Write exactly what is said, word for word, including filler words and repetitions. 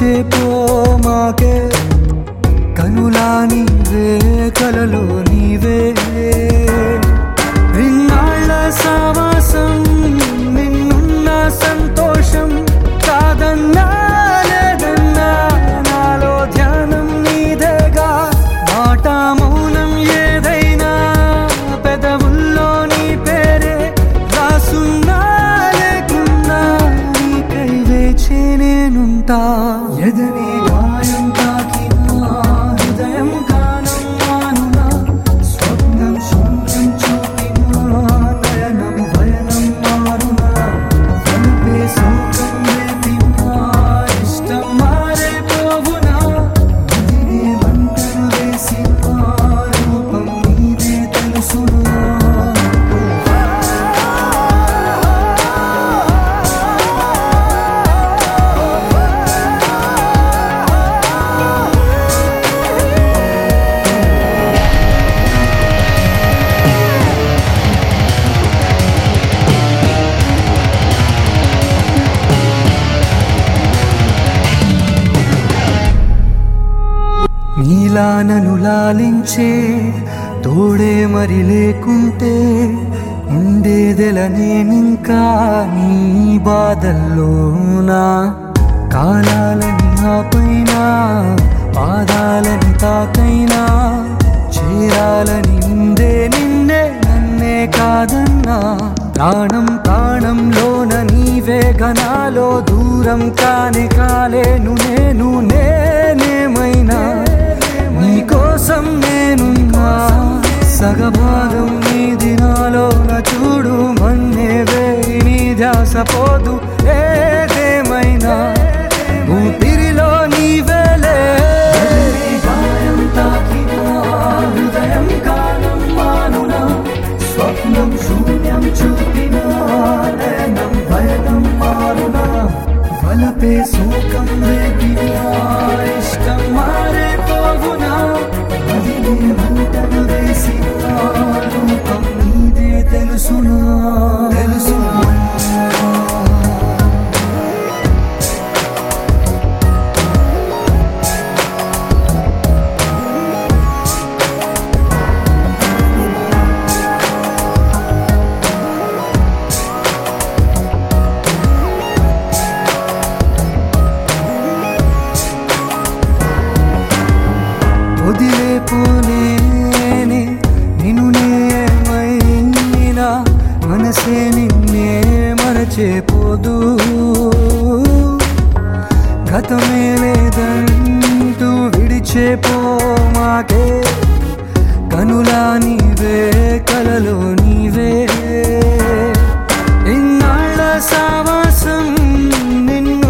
విడిచేపో మాకే కనులా నీవే కలలో నీవే ఇన్నాళ్ళ సావాసం నిన్నున్న సంతోషం కాదన్నా లేదన్నా నాలో ధ్యానం నీదేగా మాట మౌనం ఏదైనా పెదవుల్లో నీ పేరే రాసున్నా లేకున్నా నీకై వేచి నేనుంటా ఎదని గాయం తాకినా హృదయం గానం మానునా స్వప్నం శూన్యం చూపినా నయనం భయనం మారునా వలపే శోకం రేపినా ఇష్టం మారే పోవునా మదినే మంటలు వేసినా రూపం నీదే తెలుసునా నీలా నన్ను లాలించే తోడే మరి లేకుంటే ఉండేదెల నేనింకా నీ బాధల్లోనా కాలాలని ఆపైనా పాదాలని తాకైనా చేరాలని ఉందే నిన్నే నన్నే కాదన్నా ప్రాణం ప్రాణంలోన నీవే గనాలో దూరం కాని కాలేను నేను నేనేమైనా నీకోసం నేనున్నా సగభాగం నీ దినాలోన చూడు మన్నేవే నీ ధ్యాస పోదు ఏదేమైనా ఊపిరిలో నీవేలే గాయం తాకినా హృదయం గానం మానునా స్వప్నం శూన్యం చూపినా నయనం భయనం మారునా వలపే శోకం రేపినా ఇష్టం మారే పోవునా మదినే మంటలు వేసినా రూపం నీదే తెలుసునా తెలుసునా వదిలేపోలేనే నిన్ను నేమైనా మనసే నిన్నే మరచేపోదు గతమే లేదంటూ విడిచేపో మాకే కనులా నీవే కలలో నీవే ఇన్నాళ్ళ సావాసం నిన్ను